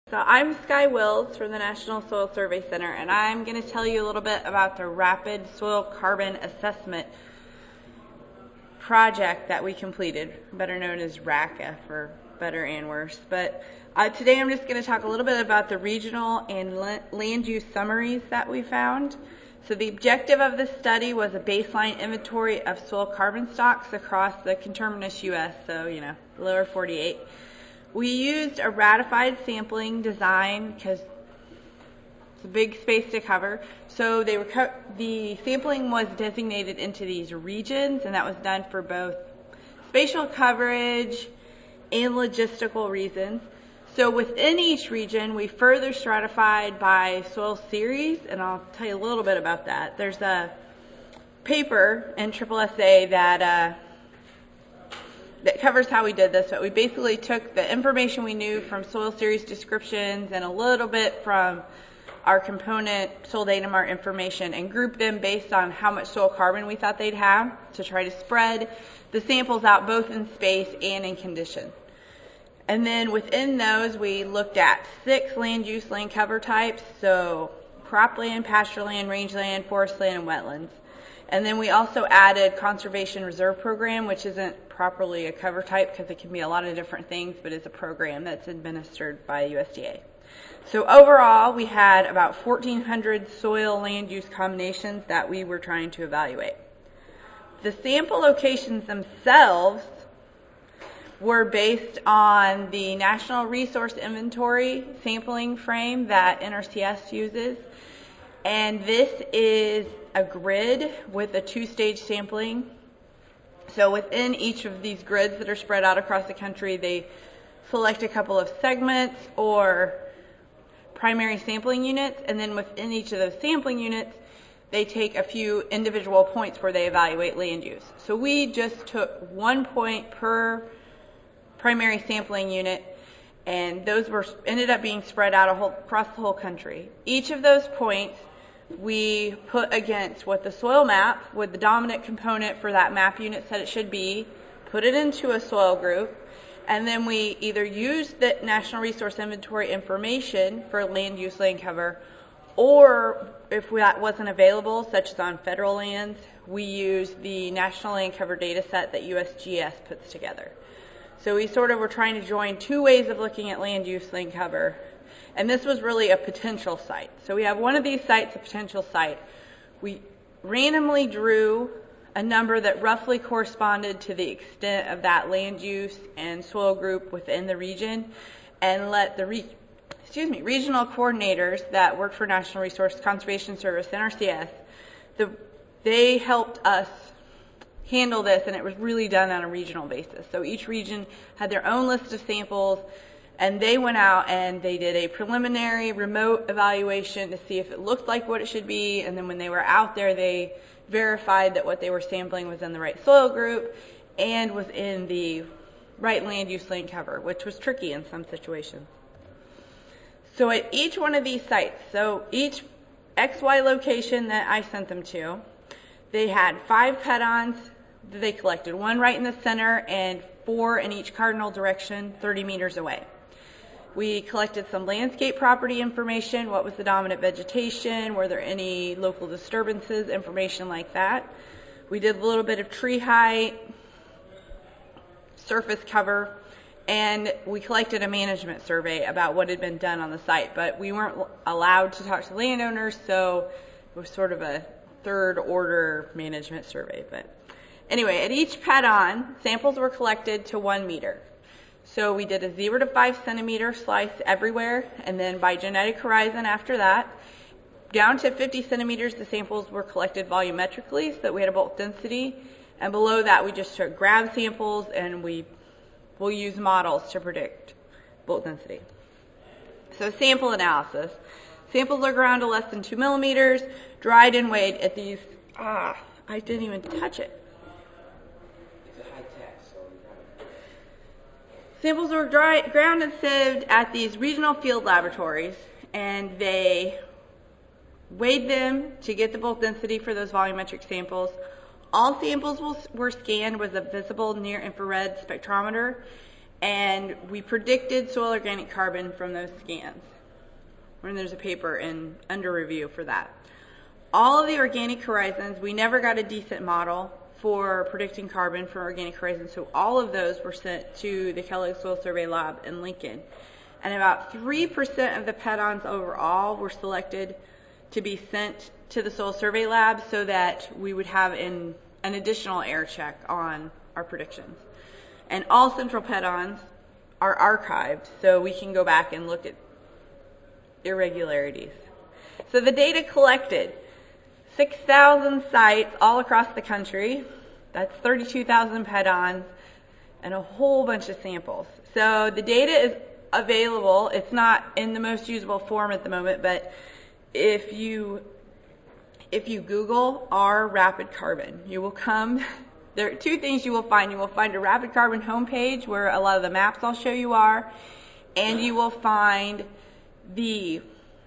So I'm Sky Wills from the National Soil Survey Center, and I'm going to tell you a little bit about the Rapid Soil Carbon Assessment project that we completed, better known as RACA for better and worse. But today I'm just going to talk a little bit about the regional and land use summaries that we found. So the objective of this study was a baseline inventory of soil carbon stocks across the conterminous U.S., so, lower 48. We used a ratified sampling design because it's a big space to cover. So the sampling was designated into these regions, and that was done for both spatial coverage and logistical reasons. So within each region, we further stratified by soil series, and I'll tell you a little bit about that. There's a paper in SSSA that covers how we did this, but we basically took the information we knew from soil series descriptions and a little bit from our component soil data mart information and grouped them based on how much soil carbon we thought they'd have to try to spread the samples out both in space and in condition. And then within those, we looked at 6 land use land cover types, so cropland, pastureland, rangeland, forest land, and wetlands. And then we also added Conservation Reserve Program, which isn't properly a cover type because it can be a lot of different things, but it's a program that's administered by USDA. So overall, we had about 1,400 soil land use combinations that we were trying to evaluate. The sample locations themselves were based on the National Resource Inventory sampling frame that NRCS uses. And this is a grid with a 2-stage sampling. So within each of these grids that are spread out across the country, they select a couple of segments or primary sampling units, and then within each of those sampling units, they take a few individual points where they evaluate land use. So we just took 1 point per primary sampling unit, and those ended up being spread out across the whole country. Each of those points we put against what the soil map with the dominant component for that map unit said it should be, put it into a soil group, and then we either used the National Resource Inventory information for land use land cover, or if that wasn't available, such as on federal lands, we used the National Land Cover data set that USGS puts together. So we sort of were trying to join 2 ways of looking at land use land cover. And this was really a potential site. So we have one of these sites, a potential site. We randomly drew a number that roughly corresponded to the extent of that land use and soil group within the region, and let the regional coordinators that work for National Resource Conservation Service, NRCS, they helped us handle this, and it was really done on a regional basis. So each region had their own list of samples, and they went out and they did a preliminary remote evaluation to see if it looked like what it should be, and then when they were out there, they verified that what they were sampling was in the right soil group and was in the right land use land cover, which was tricky in some situations. So at each one of these sites, so each XY location that I sent them to, they had 5 cut-ons that they collected, 1 right in the center and 4 in each cardinal direction, 30 meters away. We collected some landscape property information, what was the dominant vegetation, were there any local disturbances, information like that. We did a little bit of tree height, surface cover, and we collected a management survey about what had been done on the site, but we weren't allowed to talk to landowners, so it was sort of a third-order management survey. But anyway, at each cut-on, samples were collected to 1 meter. So we did a 0 to 5 centimeter slice everywhere, and then by genetic horizon after that, down to 50 centimeters, the samples were collected volumetrically so that we had a bulk density, and below that we just took grab samples, and we'll use models to predict bulk density. So sample analysis. Samples are ground to less than 2 millimeters, dried and weighed at these, I didn't even touch it. Samples were ground and sieved at these regional field laboratories, and they weighed them to get the bulk density for those volumetric samples. All samples were scanned with a visible near-infrared spectrometer, and we predicted soil organic carbon from those scans. And there's a paper under review for that. All of the organic horizons, we never got a decent model for predicting carbon for organic horizons, so all of those were sent to the Kellogg Soil Survey Lab in Lincoln. And about 3% of the PEDONs overall were selected to be sent to the Soil Survey Lab so that we would have an additional air check on our predictions. And all central PEDONs are archived, so we can go back and look at irregularities. So the data collected, 6,000 sites all across the country. That's 32,000 PEDONs and a whole bunch of samples. So the data is available. It's not in the most usable form at the moment, but if you Google R rapid carbon, you will come. There are two things you will find. You will find a rapid carbon homepage where a lot of the maps I'll show you are, and you will find the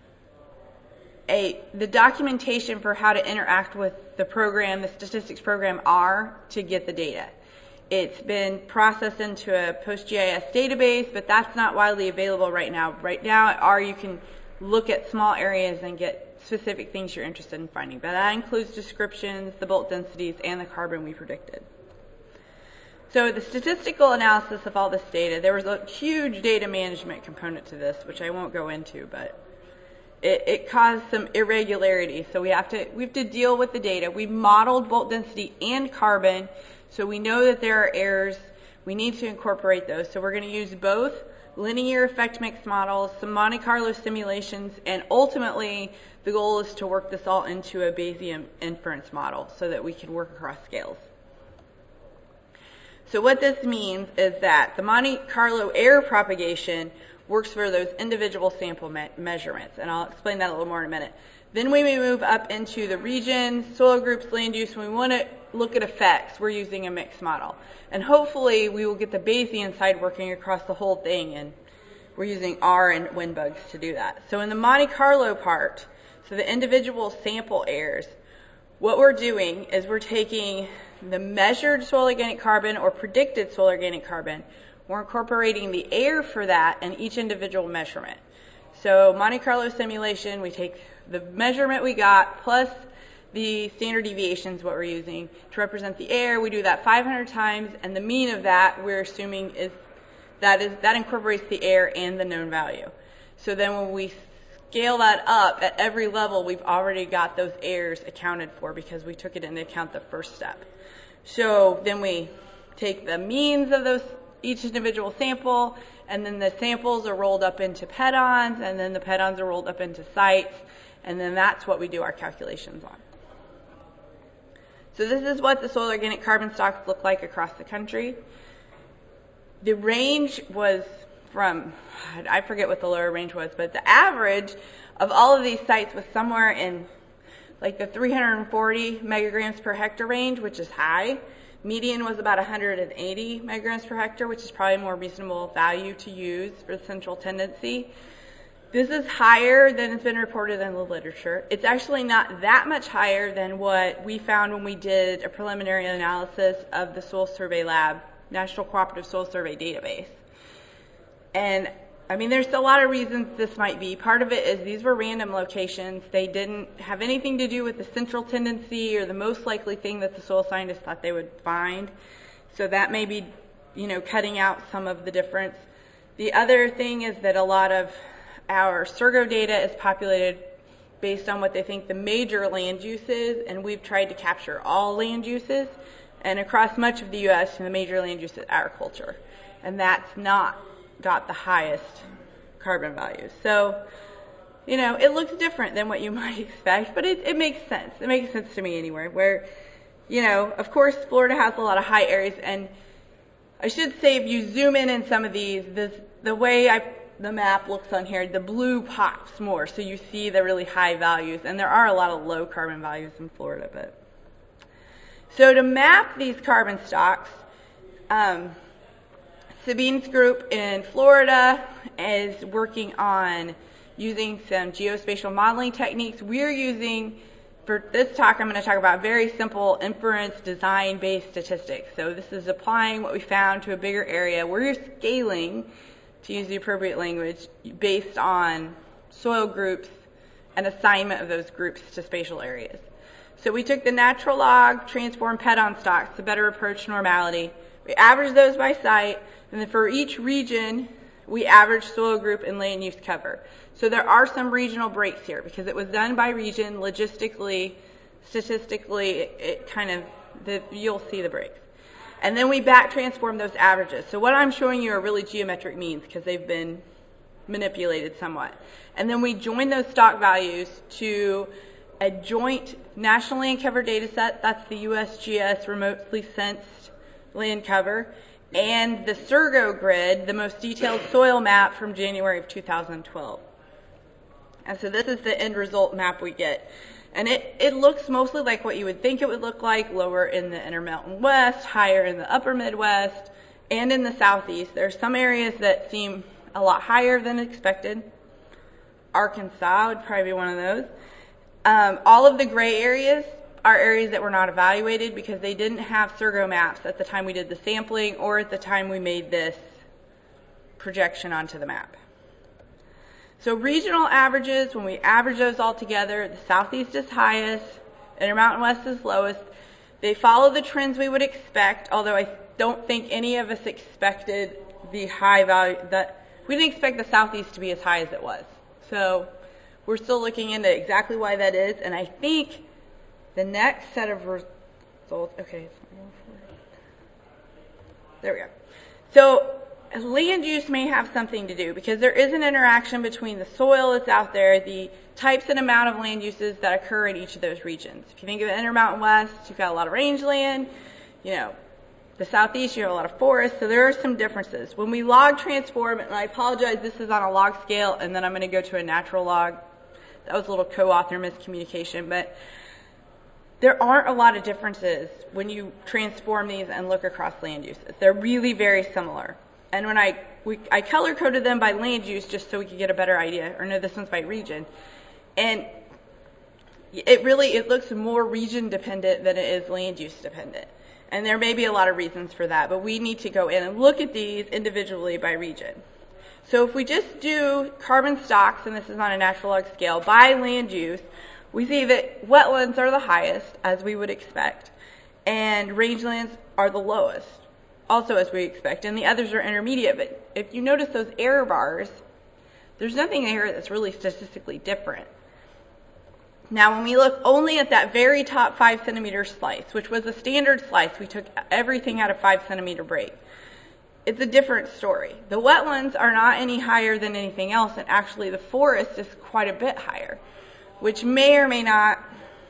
documentation for how to interact with the program, the statistics program R, to get the data. It's been processed into a PostGIS database, but that's not widely available right now. Right now at R, you can look at small areas and get specific things you're interested in finding. But that includes descriptions, the bulk densities, and the carbon we predicted. So the statistical analysis of all this data, there was a huge data management component to this, which I won't go into, but it caused some irregularities. So we have to deal with the data. We modeled bulk density and carbon, so we know that there are errors. We need to incorporate those. So we're going to use both linear effect mix models, some Monte Carlo simulations, and ultimately the goal is to work this all into a Bayesian inference model so that we can work across scales. So what this means is that the Monte Carlo error propagation works for those individual sample measurements, and I'll explain that a little more in a minute. Then we may move up into the regions, soil groups, land use. When we want to look at effects, we're using a mixed model. And hopefully we will get the Bayesian side working across the whole thing, and we're using R and WinBugs to do that. So in the Monte Carlo part, so the individual sample errors, what we're doing is we're taking the measured soil organic carbon or predicted soil organic carbon, we're incorporating the error for that in each individual measurement. So Monte Carlo simulation, we take the measurement we got plus the standard deviations, what we're using to represent the error. We do that 500 times, and the mean of that we're assuming that incorporates the error and the known value. So then when we scale that up at every level, we've already got those errors accounted for because we took it into account the first step. So then we take the means of each individual sample, and then the samples are rolled up into PEDONs, and then the PEDONs are rolled up into sites, and then that's what we do our calculations on. So this is what the soil organic carbon stocks look like across the country. The range was from, I forget what the lower range was, but the average of all of these sites was somewhere in like the 340 megagrams per hectare range, which is high. Median was about 180 megagrams per hectare, which is probably a more reasonable value to use for the central tendency. This is higher than has been reported in the literature. It's actually not that much higher than what we found when we did a preliminary analysis of the Soil Survey Lab, National Cooperative Soil Survey database. And I mean, there's a lot of reasons this might be. Part of it is these were random locations. They didn't have anything to do with the central tendency or the most likely thing that the soil scientists thought they would find. So that may be, cutting out some of the difference. The other thing is that a lot of our SURGO data is populated based on what they think the major land use is, and we've tried to capture all land uses. And across much of the U.S., the major land use is agriculture. And that's not got the highest carbon values. So, it looks different than what you might expect, but it makes sense. It makes sense to me anyway, where, of course, Florida has a lot of high areas, and I should say if you zoom in some of these, the way the map looks on here, the blue pops more, so you see the really high values, and there are a lot of low carbon values in Florida. But so to map these carbon stocks, Sabine's group in Florida is working on using some geospatial modeling techniques. We're using for this talk, I'm going to talk about very simple inference design-based statistics. So this is applying what we found to a bigger area. We're scaling, to use the appropriate language, based on soil groups and assignment of those groups to spatial areas. So we took the natural log, transformed PET-on stocks, the better approach to normality. We averaged those by site, and then for each region, we averaged soil group and land use cover. So there are some regional breaks here because it was done by region, logistically, statistically, you'll see the breaks. And then we back transformed those averages. So what I'm showing you are really geometric means because they've been manipulated somewhat. And then we join those stock values to a joint national land cover data set. That's the USGS remotely sensed land cover. And the Surgo grid, the most detailed soil map from January of 2012. And so this is the end result map we get. And it looks mostly like what you would think it would look like, lower in the Intermountain West, higher in the Upper Midwest, and in the Southeast. There are some areas that seem a lot higher than expected. Arkansas would probably be one of those. All of the gray areas are areas that were not evaluated because they didn't have Surgo maps at the time we did the sampling or at the time we made this projection onto the map. So regional averages, when we average those all together, the Southeast is highest, Intermountain West is lowest. They follow the trends we would expect, although I don't think any of us expected the high value. We didn't expect the Southeast to be as high as it was. So we're still looking into exactly why that is, and I think the next set of results, there we go. So land use may have something to do because there is an interaction between the soil that's out there, the types and amount of land uses that occur in each of those regions. If you think of the Intermountain West, you've got a lot of rangeland. The Southeast, you have a lot of forest, so there are some differences. When we log transform, and I apologize, this is on a log scale, and then I'm going to go to a natural log. That was a little co-author miscommunication, but there aren't a lot of differences when you transform these and look across land uses. They're really very similar. And when I color-coded them by land use just so we could get a better idea, or no, this one's by region. And it looks more region-dependent than it is land use-dependent. And there may be a lot of reasons for that, but we need to go in and look at these individually by region. So if we just do carbon stocks, and this is on a natural log scale, by land use, we see that wetlands are the highest, as we would expect, and rangelands are the lowest, also as we expect, and the others are intermediate. But if you notice those error bars, there's nothing here that's really statistically different. Now, when we look only at that very top 5 centimeter slice, which was a standard slice, we took everything at a 5 centimeter break. It's a different story. The wetlands are not any higher than anything else, and actually the forest is quite a bit higher, which may or may not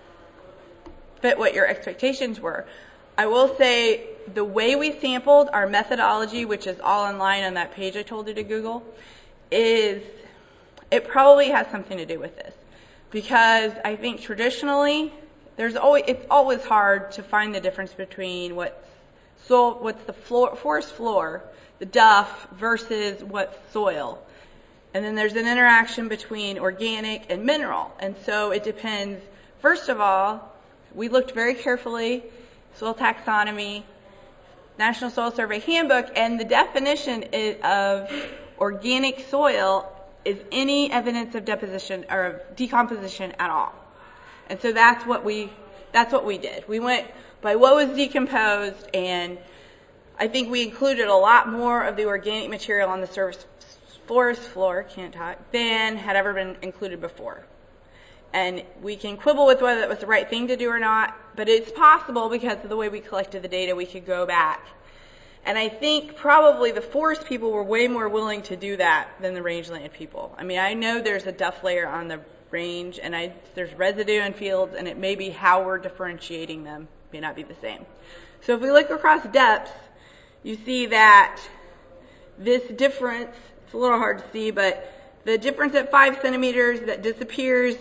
fit what your expectations were. I will say the way we sampled, our methodology, which is all online on that page I told you to Google, it probably has something to do with this. Because I think traditionally, it's always hard to find the difference between what's the forest floor, the duff, versus what's soil. And then there's an interaction between organic and mineral. And so it depends. First of all, we looked very carefully, soil taxonomy, National Soil Survey Handbook, and the definition of organic soil is any evidence of deposition or of decomposition at all. And so that's what we did. We went by what was decomposed, and I think we included a lot more of the organic material on the surface forest floor, than had ever been included before. And we can quibble with whether that was the right thing to do or not, but it's possible because of the way we collected the data, we could go back. And I think probably the forest people were way more willing to do that than the rangeland people. I mean, I know there's a duff layer on the range, and there's residue in fields, and it may be how we're differentiating them may not be the same. So if we look across depths, you see that this difference, it's a little hard to see, but the difference at 5 centimeters that disappears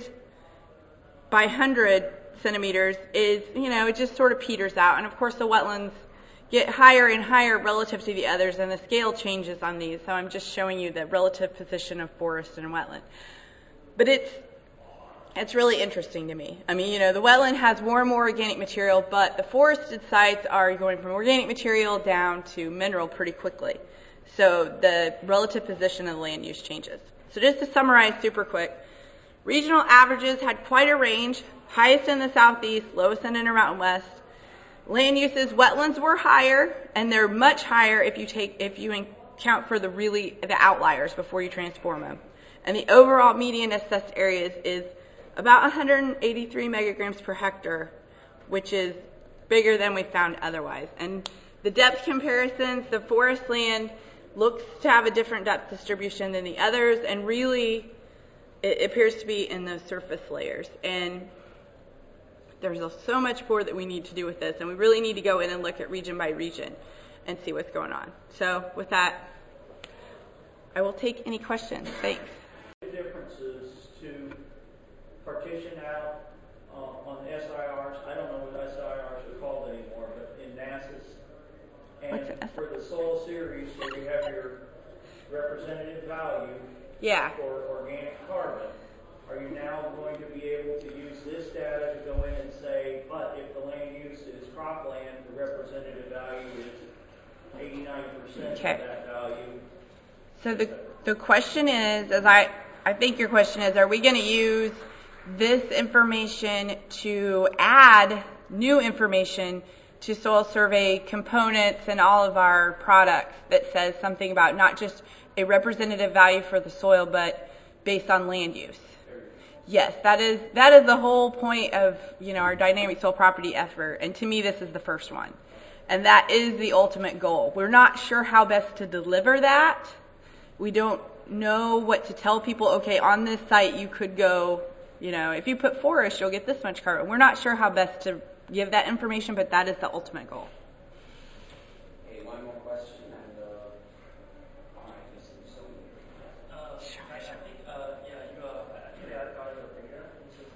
by 100 centimeters is, it just sort of peters out. And of course the wetlands get higher and higher relative to the others, and the scale changes on these. So I'm just showing you the relative position of forest and wetland. But It's really interesting to me. I mean, the wetland has more and more organic material, but the forested sites are going from organic material down to mineral pretty quickly. So the relative position of the land use changes. So just to summarize super quick, regional averages had quite a range, highest in the southeast, lowest in Intermountain West. Land uses, wetlands were higher, and they're much higher if you account for the outliers before you transform them. And the overall median assessed areas is about 183 megagrams per hectare, which is bigger than we found otherwise. And the depth comparisons, the forest land looks to have a different depth distribution than the others, and really it appears to be in those surface layers. And there's so much more that we need to do with this, and we really need to go in and look at region by region and see what's going on. So with that, I will take any questions. Thanks. The differences to partition out on the SIRs. I don't know what SIRs are called anymore, but in NASA's. And for the soil series, where you have your representative value for organic carbon, are you now going to be able to use this data to go in and say, but if the land use is cropland, the representative value is 89% of that value? So the question is, I think your question is, are we going to use this information to add new information to soil survey components and all of our products that says something about not just a representative value for the soil, but based on land use? Yes, that is the whole point of our dynamic soil property effort, and to me this is the first one, and that is the ultimate goal. We're not sure how best to deliver that. We don't know what to tell people. Okay, on this site you could go, if you put forest, you'll get this much carbon. We're not sure how best to give that information, but that is the ultimate goal. Okay, one more question, and all right, Mr. Musoni. Sure. I think, actually I got your data.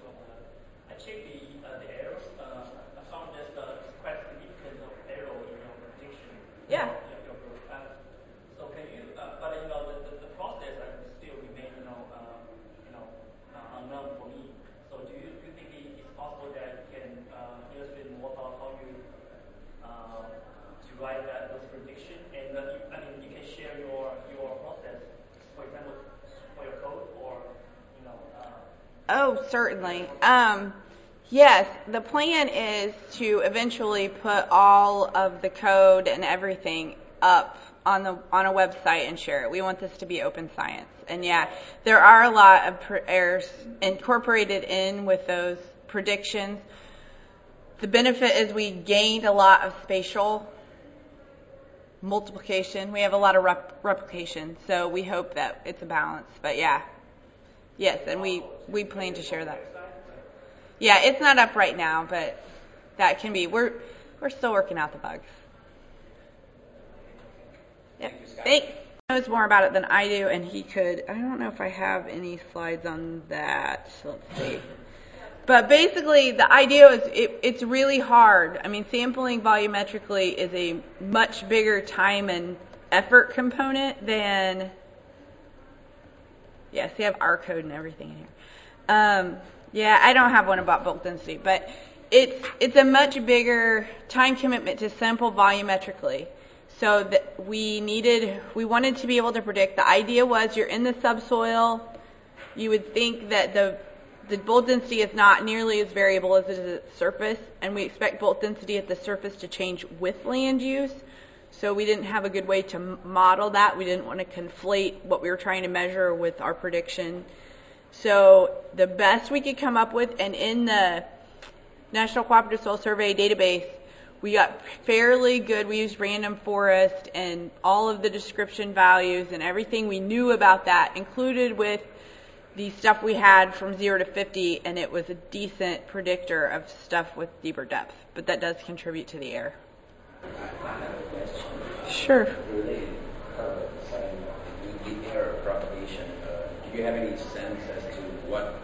I checked the errors. I found there's quite significant error in your prediction. Yeah. So can you, but the process still remain, unknown for me. So do you think it's possible that you can illustrate more about how you derive those predictions, and you can share your process, for example, for your code, or Oh, certainly. Yes, the plan is to eventually put all of the code and everything up on a website and share it. We want this to be open science. And yeah, there are a lot of errors incorporated in with those predictions. The benefit is we gained a lot of spatial multiplication. We have a lot of replication, so we hope that it's a balance. But yeah, yes, and we plan to share that. Yeah, it's not up right now, but that can be. We're still working out the bugs. Yep. Thanks. He knows more about it than I do, and he could. I don't know if I have any slides on that. Let's see. But basically, the idea is it's really hard. I mean, sampling volumetrically is a much bigger time and effort component than. Yes, they have our code and everything in here. Yeah, I don't have one about bulk density, but it's a much bigger time commitment to sample volumetrically. So that we wanted to be able to predict. The idea was you're in the subsoil. You would think that the bulk density is not nearly as variable as it is at the surface, and we expect bulk density at the surface to change with land use. So we didn't have a good way to model that. We didn't want to conflate what we were trying to measure with our prediction. So the best we could come up with, and in the National Cooperative Soil Survey database, we got fairly good. We used random forest and all of the description values and everything we knew about that included with the stuff we had from 0 to 50, and it was a decent predictor of stuff with deeper depth. But that does contribute to the error. I have a question. Sure. Related with the error propagation, do you have any sense as to what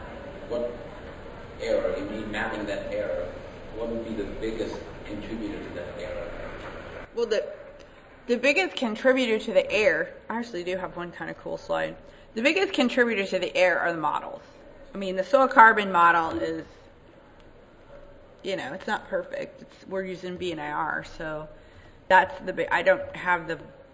error, you mean mapping that error, what would be the biggest contributor to that error? Well, the biggest contributor to the error, I actually do have one kind of cool slide. The biggest contributor to the error are the models. I mean, the soil carbon model is, it's not perfect. We're using BNIR, so that's I don't have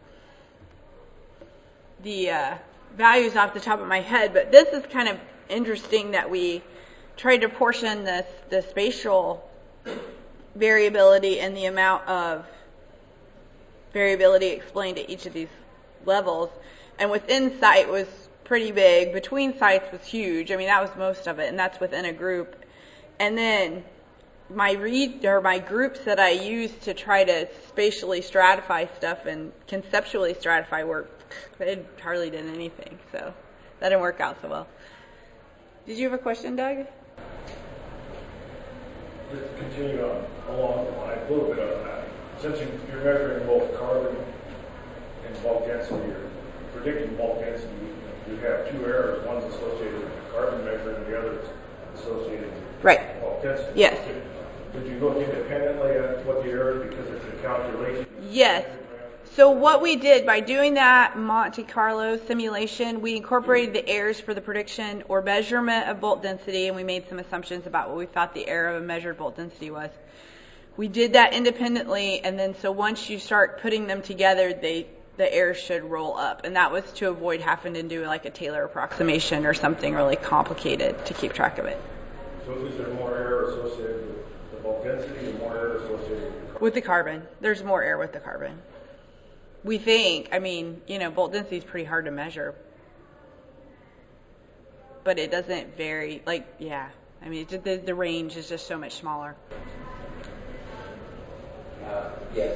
the values off the top of my head, but this is kind of interesting that we tried to portion the spatial variability and the amount of variability explained at each of these levels. And within site was pretty big. Between sites was huge. I mean, that was most of it, and that's within a group. And then my groups that I used to try to spatially stratify stuff and conceptually stratify work, it hardly did anything. So that didn't work out so well. Did you have a question, Doug? Just to continue along the line a little bit on that. Since you're measuring both carbon and bulk density, or predicting bulk density, you have two errors. One's associated with the carbon measure and the other is associated with bulk density. Yes. Did you look independently at what the error is because it's a calculation? Yes. So what we did by doing that Monte Carlo simulation, we incorporated the errors for the prediction or measurement of bolt density, and we made some assumptions about what we thought the error of a measured bolt density was. We did that independently, and then so once you start putting them together, the errors should roll up, and that was to avoid having to do like a Taylor approximation or something really complicated to keep track of it. So is there more error associated with the bulk density and more error associated with the carbon? There's more error with the carbon. We think, bolt density is pretty hard to measure, but it doesn't vary. The range is just so much smaller. Yes.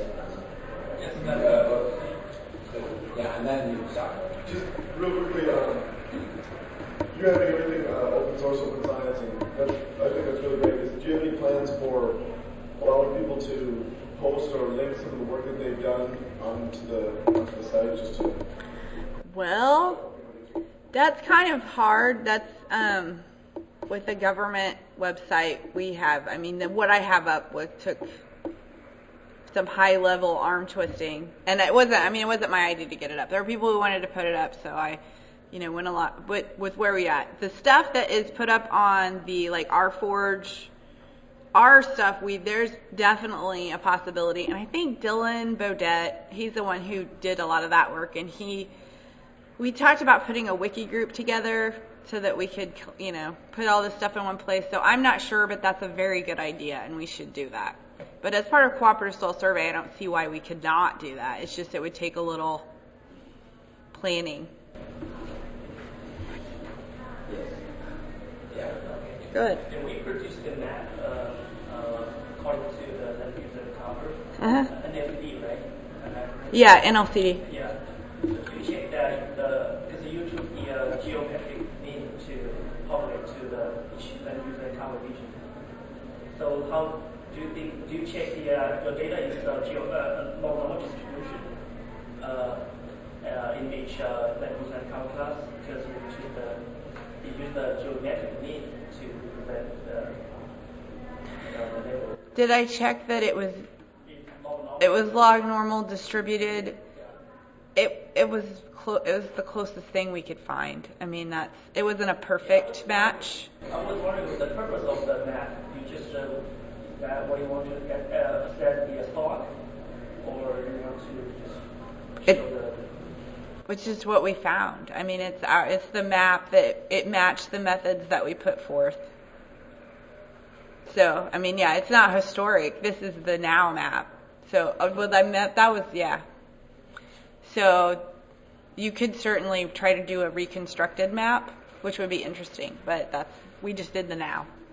And then you start. Just real quickly, you having everything open source, open science, and I think that's really great. Do you have any plans for allowing people to post or link some of the work that they've done onto the site just to... Well, that's kind of hard. That's with the government website we have. What I have up took some high-level arm twisting, and it wasn't my idea to get it up. There were people who wanted to put it up, so I, went a lot. But with where we at, the stuff that is put up on the RForge, our stuff, there's definitely a possibility, and I think Dylan Baudet, he's the one who did a lot of that work, and we talked about putting a wiki group together so that we could, put all this stuff in one place. So I'm not sure, but that's a very good idea, and we should do that. But as part of Cooperative Soil Survey, I don't see why we could not do that. It's just it would take a little planning. Yes. Yeah. Good. And we produced the map according to the land user cover, NLCD, right? Yeah, NLCD. Yeah. So you check that because you took the geographic mean to populate to each land user cover region. So how do you check your data is normal distribution in each land user cover class because you use the geometric mean to represent the level. Did I check that it was log normal distributed? It was the closest thing we could find. It wasn't a perfect match. I was wondering what the purpose of the map. You just what you want to assess the stock, or you want to just show which is what we found. It's the map that it matched the methods that we put forth. So, it's not historic. This is the now map. So, So, you could certainly try to do a reconstructed map, which would be interesting, but we just did the now.